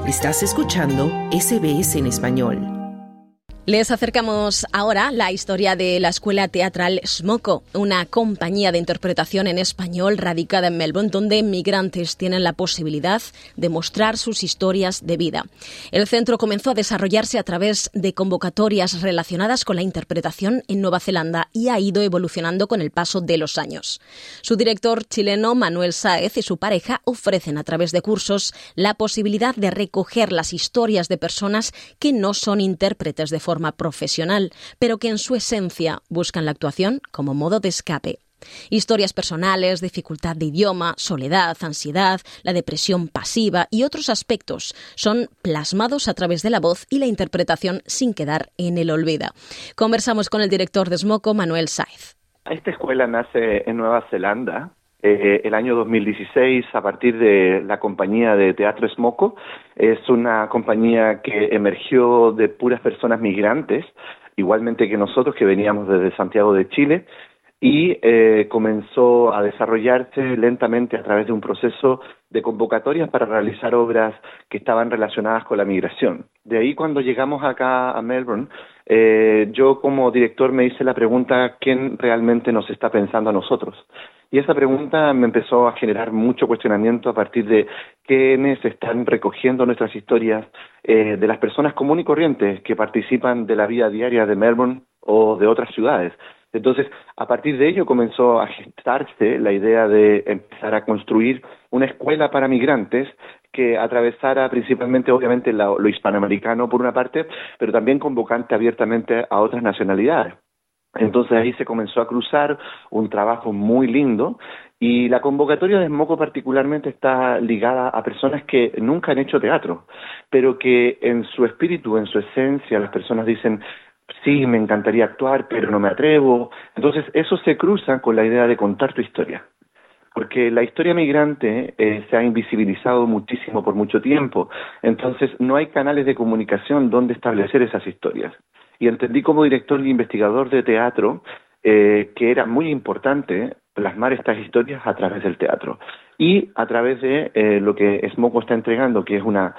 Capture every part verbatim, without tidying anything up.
Estás escuchando S B S en español. Les acercamos ahora la historia de la Escuela Teatral Smoko, una compañía de interpretación en español radicada en Melbourne, donde migrantes tienen la posibilidad de mostrar sus historias de vida. El centro comenzó a desarrollarse a través de convocatorias relacionadas con la interpretación en Nueva Zelanda y ha ido evolucionando con el paso de los años. Su director chileno, Manuel Sáez, y su pareja ofrecen a través de cursos la posibilidad de recoger las historias de personas que no son intérpretes de forma profesional, pero que en su esencia buscan la actuación como modo de escape. Historias personales, dificultad de idioma, soledad, ansiedad, la depresión pasiva y otros aspectos son plasmados a través de la voz y la interpretación sin quedar en el olvido. Conversamos con el director de Smoko, Manuel Sáez. Esta escuela nace en Nueva Zelanda eh, el año dos mil dieciséis a partir de la compañía de teatro Smoko. Es una compañía que emergió de puras personas migrantes, igualmente que nosotros que veníamos desde Santiago de Chile, y eh, comenzó a desarrollarse lentamente a través de un proceso de convocatorias para realizar obras que estaban relacionadas con la migración. De ahí, cuando llegamos acá a Melbourne, eh, yo como director me hice la pregunta, ¿quién realmente nos está pensando a nosotros? Y esa pregunta me empezó a generar mucho cuestionamiento a partir de quiénes están recogiendo nuestras historias, eh, de las personas comunes y corrientes que participan de la vida diaria de Melbourne o de otras ciudades. Entonces, a partir de ello comenzó a gestarse la idea de empezar a construir una escuela para migrantes que atravesara principalmente, obviamente, lo, lo hispanoamericano por una parte, pero también convocante abiertamente a otras nacionalidades. Entonces ahí se comenzó a cruzar un trabajo muy lindo y la convocatoria de Smoko particularmente está ligada a personas que nunca han hecho teatro, pero que en su espíritu, en su esencia, las personas dicen, sí, me encantaría actuar, pero no me atrevo. Entonces eso se cruza con la idea de contar tu historia. Porque la historia migrante eh, se ha invisibilizado muchísimo por mucho tiempo, entonces no hay canales de comunicación donde establecer esas historias. Y entendí como director y investigador de teatro eh, que era muy importante plasmar estas historias a través del teatro y a través de eh, lo que Smoko está entregando, que es una,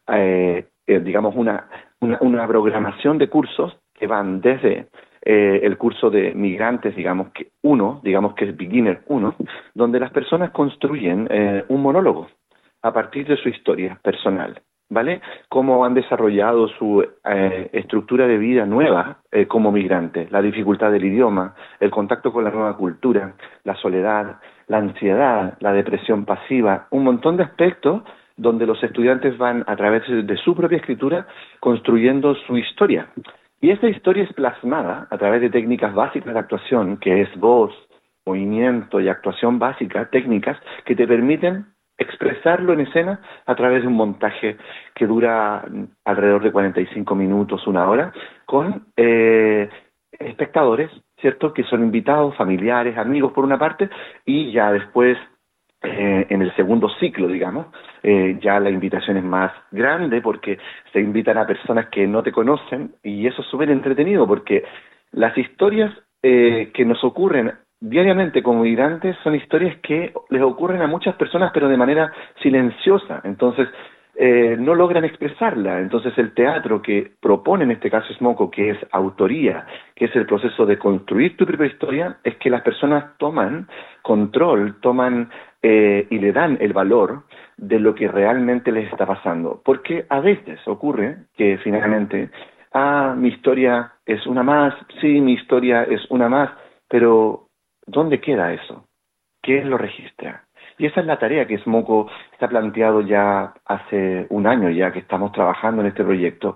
eh, eh, digamos, una, una, una programación de cursos que van desde eh, el curso de migrantes, digamos que uno, digamos que es Beginner uno, donde las personas construyen eh, un monólogo a partir de su historia personal, ¿vale? Cómo han desarrollado su eh, estructura de vida nueva eh, como migrantes, la dificultad del idioma, el contacto con la nueva cultura, la soledad, la ansiedad, la depresión pasiva, un montón de aspectos donde los estudiantes van a través de su propia escritura construyendo su historia. Y esa historia es plasmada a través de técnicas básicas de actuación, que es voz, movimiento y actuación básica, técnicas que te permiten expresarlo en escena a través de un montaje que dura alrededor de cuarenta y cinco minutos, una hora, con eh, espectadores, ¿cierto?, que son invitados, familiares, amigos por una parte, y ya después, eh, en el segundo ciclo, digamos, eh, ya la invitación es más grande porque se invitan a personas que no te conocen, y eso es súper entretenido porque las historias eh, que nos ocurren diariamente como migrantes son historias que les ocurren a muchas personas pero de manera silenciosa, entonces eh, no logran expresarla. Entonces el teatro que propone en este caso Smoko, que es autoría, que es el proceso de construir tu propia historia, es que las personas toman control, toman eh, y le dan el valor de lo que realmente les está pasando, porque a veces ocurre que finalmente, ah, mi historia es una más, sí, mi historia es una más, pero ¿dónde queda eso? ¿Quién lo registra? Y esa es la tarea que Smoko está planteado ya hace un año ya que estamos trabajando en este proyecto.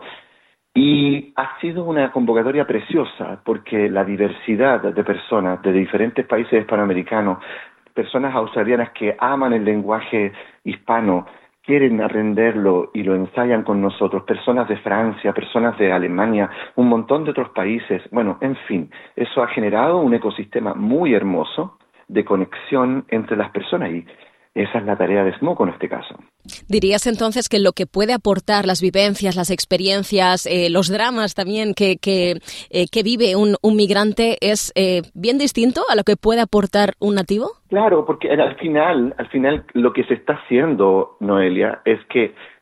Y ha sido una convocatoria preciosa porque la diversidad de personas de diferentes países hispanoamericanos, personas australianas que aman el lenguaje hispano, quieren aprenderlo y lo ensayan con nosotros, personas de Francia, personas de Alemania, un montón de otros países. Bueno, en fin, eso ha generado un ecosistema muy hermoso de conexión entre las personas y esa es la tarea de Smoko en este caso. ¿Dirías entonces que lo que puede aportar las vivencias, las experiencias, eh, los dramas también que, que, eh, que vive un, un migrante es eh, bien distinto a lo que puede aportar un nativo? Claro, porque al final, al final lo que se está haciendo, Noelia, es que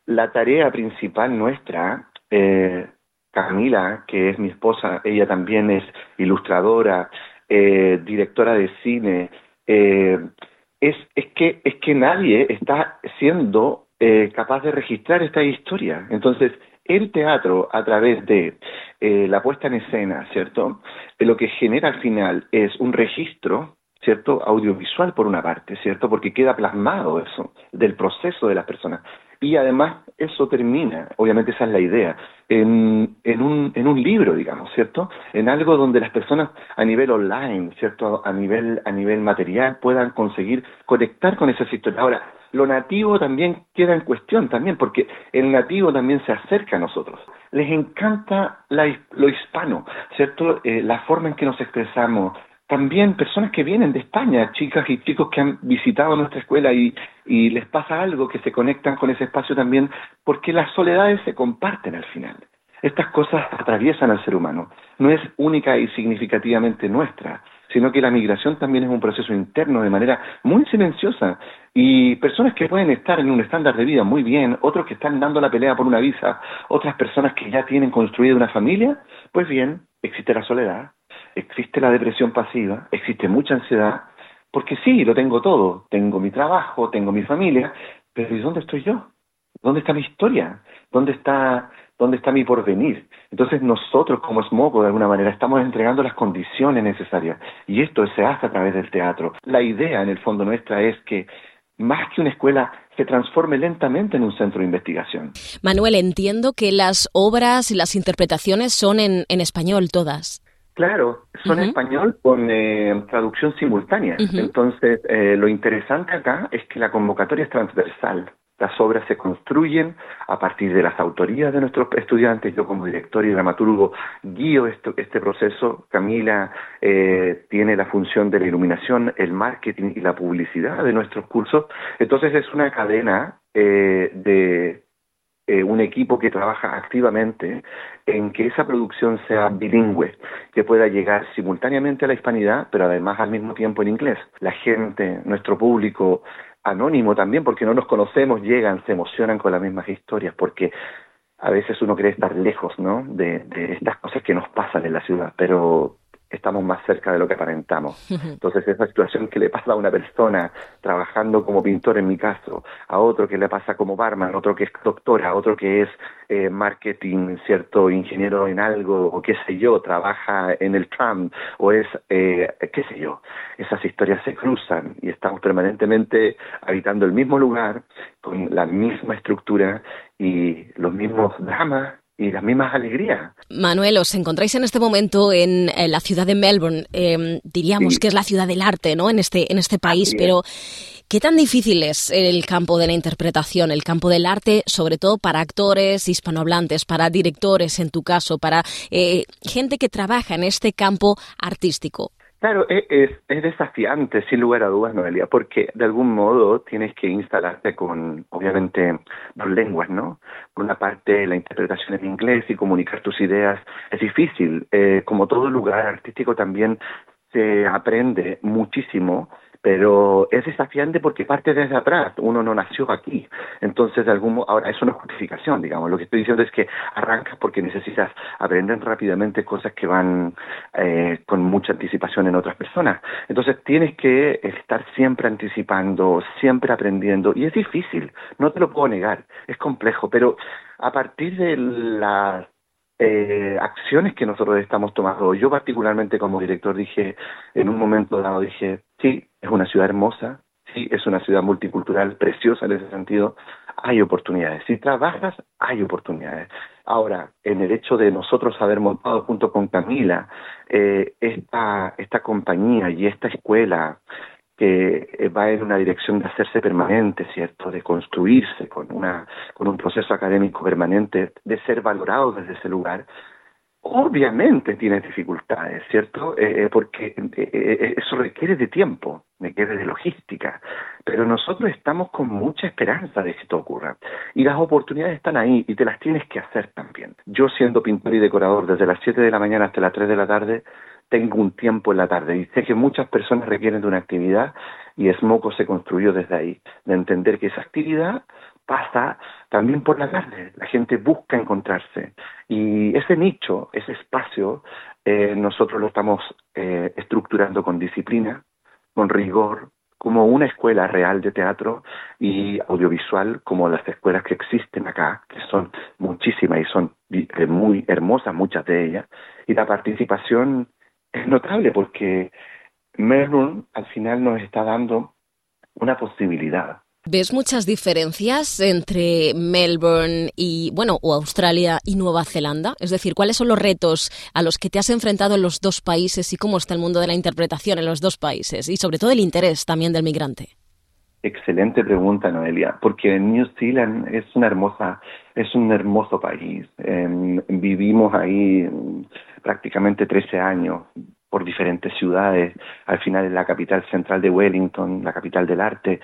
la tarea principal nuestra, eh, Camila, que es mi esposa, ella también es ilustradora, eh, directora de cine, eh, es, es, que, es que nadie está siendo eh, capaz de registrar esta historia. Entonces, el teatro, a través de eh, la puesta en escena, ¿cierto?, eh, lo que genera al final es un registro, ¿cierto?, audiovisual por una parte, ¿cierto?, porque queda plasmado eso, del proceso de las personas. Y además eso termina, obviamente esa es la idea, en, en, un, en un libro, digamos, ¿cierto?, en algo donde las personas a nivel online, ¿cierto?, a nivel, a nivel material puedan conseguir conectar con esas historias. Ahora, lo nativo también queda en cuestión también, porque el nativo también se acerca a nosotros. Les encanta la, lo hispano, ¿cierto?, eh, la forma en que nos expresamos. También personas que vienen de España, chicas y chicos que han visitado nuestra escuela y, y les pasa algo, que se conectan con ese espacio también, porque las soledades se comparten al final. Estas cosas atraviesan al ser humano. No es única y significativamente nuestra, sino que la migración también es un proceso interno de manera muy silenciosa. Y personas que pueden estar en un estándar de vida muy bien, otros que están dando la pelea por una visa, otras personas que ya tienen construida una familia, pues bien, existe la soledad, existe la depresión pasiva, existe mucha ansiedad, porque sí, lo tengo todo, tengo mi trabajo, tengo mi familia, pero ¿y dónde estoy yo? ¿Dónde está mi historia? ¿Dónde está, dónde está mi porvenir? Entonces nosotros como Smoko, de alguna manera, estamos entregando las condiciones necesarias, y esto se hace a través del teatro. La idea, en el fondo nuestra, es que más que una escuela, se transforme lentamente en un centro de investigación. Manuel, entiendo que las obras y las interpretaciones son en, en español todas. Claro, son en uh-huh. español con eh, traducción simultánea. Uh-huh. Entonces, eh, lo interesante acá es que la convocatoria es transversal. Las obras se construyen a partir de las autorías de nuestros estudiantes. Yo como director y dramaturgo guío esto, este proceso. Camila eh, tiene la función de la iluminación, el marketing y la publicidad de nuestros cursos. Entonces es una cadena eh, de... Eh, un equipo que trabaja activamente en que esa producción sea bilingüe, que pueda llegar simultáneamente a la hispanidad, pero además al mismo tiempo en inglés. La gente, nuestro público anónimo también, porque no nos conocemos, llegan, se emocionan con las mismas historias, porque a veces uno cree estar lejos, ¿no?, de, de estas cosas que nos pasan en la ciudad, pero estamos más cerca de lo que aparentamos. Entonces, esa situación que le pasa a una persona trabajando como pintor, en mi caso, a otro que le pasa como barman, otro que es doctora, otro que es eh, marketing, cierto, ingeniero en algo, o qué sé yo, trabaja en el tram, o es, eh, qué sé yo. Esas historias se cruzan y estamos permanentemente habitando el mismo lugar, con la misma estructura y los mismos dramas y las mismas alegrías. Manuel, os encontráis en este momento en, en la ciudad de Melbourne. Eh, diríamos sí. que es la ciudad del arte, ¿no?, en este, en este país, sí. Pero ¿qué tan difícil es el campo de la interpretación, el campo del arte, sobre todo para actores hispanohablantes, para directores, en tu caso, para eh, gente que trabaja en este campo artístico? Claro, es, es, es desafiante, sin lugar a dudas, Noelia, porque de algún modo tienes que instalarte con, obviamente, dos lenguas, ¿no? Por una parte, la interpretación en inglés y comunicar tus ideas es difícil. Eh, como todo lugar artístico también se aprende muchísimo, pero es desafiante porque parte desde atrás, uno no nació aquí. Entonces, de algún modo, ahora eso no es justificación, digamos, lo que estoy diciendo es que arrancas porque necesitas aprender rápidamente cosas que van eh, con mucha anticipación en otras personas. Entonces, tienes que estar siempre anticipando, siempre aprendiendo, y es difícil, no te lo puedo negar, es complejo, pero a partir de las Eh, acciones que nosotros estamos tomando, yo particularmente como director dije, en un momento dado dije, sí, es una ciudad hermosa, sí, es una ciudad multicultural, preciosa en ese sentido, hay oportunidades, si trabajas, hay oportunidades. Ahora, en el hecho de nosotros haber montado junto con Camila eh, esta, esta compañía y esta escuela que va en una dirección de hacerse permanente, ¿cierto?, de construirse con una con un proceso académico permanente, de ser valorado desde ese lugar, obviamente tiene dificultades, ¿cierto?, eh, porque eh, eso requiere de tiempo, requiere de logística, pero nosotros estamos con mucha esperanza de que esto ocurra, y las oportunidades están ahí, y te las tienes que hacer también. Yo, siendo pintor y decorador, desde las siete de la mañana hasta las tres de la tarde, tengo un tiempo en la tarde y sé que muchas personas requieren de una actividad y Smoko se construyó desde ahí, de entender que esa actividad pasa también por la carne. La gente busca encontrarse. Y ese nicho, ese espacio, eh, nosotros lo estamos eh, estructurando con disciplina, con rigor, como una escuela real de teatro y audiovisual, como las escuelas que existen acá, que son muchísimas y son eh, muy hermosas, muchas de ellas. Y la participación es notable porque Melbourne al final nos está dando una posibilidad. ¿Ves muchas diferencias entre Melbourne y, bueno, o Australia y Nueva Zelanda? Es decir, ¿cuáles son los retos a los que te has enfrentado en los dos países y cómo está el mundo de la interpretación en los dos países? Y sobre todo el interés también del migrante. Excelente pregunta, Noelia, porque New Zealand es una hermosa, es un hermoso país. Eh, vivimos ahí prácticamente trece años por diferentes ciudades. Al final es la capital central de Wellington, la capital del arte.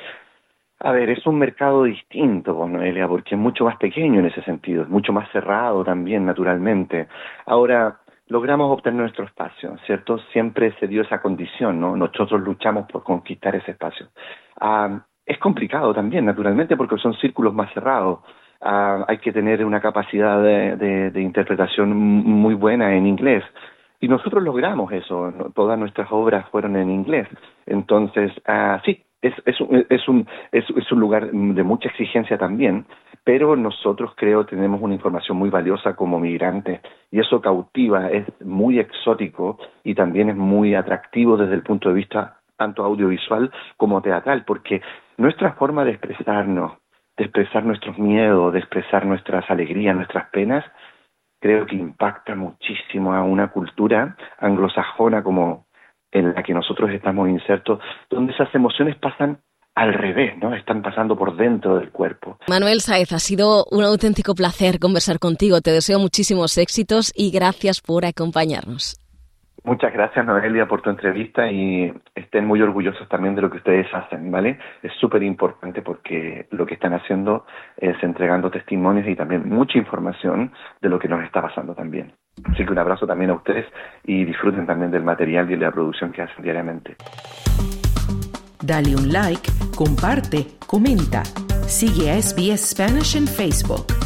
A ver, es un mercado distinto, Noelia, porque es mucho más pequeño en ese sentido, es mucho más cerrado también, naturalmente. Ahora, logramos obtener nuestro espacio, ¿cierto? Siempre se dio esa condición, ¿no? Nosotros luchamos por conquistar ese espacio. Ah, es complicado también, naturalmente, porque son círculos más cerrados. Ah, hay que tener una capacidad de, de, de interpretación muy buena en inglés. Y nosotros logramos eso, ¿no? Todas nuestras obras fueron en inglés. Entonces, ah, sí. Es, es, un, es, un, es, es un lugar de mucha exigencia también, pero nosotros creo tenemos una información muy valiosa como migrantes y eso cautiva, es muy exótico y también es muy atractivo desde el punto de vista tanto audiovisual como teatral, porque nuestra forma de expresarnos, de expresar nuestros miedos, de expresar nuestras alegrías, nuestras penas, creo que impacta muchísimo a una cultura anglosajona como en la que nosotros estamos insertos, donde esas emociones pasan al revés, ¿no? Están pasando por dentro del cuerpo. Manuel Sáez, ha sido un auténtico placer conversar contigo. Te deseo muchísimos éxitos y gracias por acompañarnos. Muchas gracias, Noelia, por tu entrevista y estén muy orgullosos también de lo que ustedes hacen, ¿vale? Es súper importante porque lo que están haciendo es entregando testimonios y también mucha información de lo que nos está pasando también. Así que un abrazo también a ustedes y disfruten también del material y de la producción que hacen diariamente. Dale un like, comparte, comenta. Sigue a S B S Spanish en Facebook.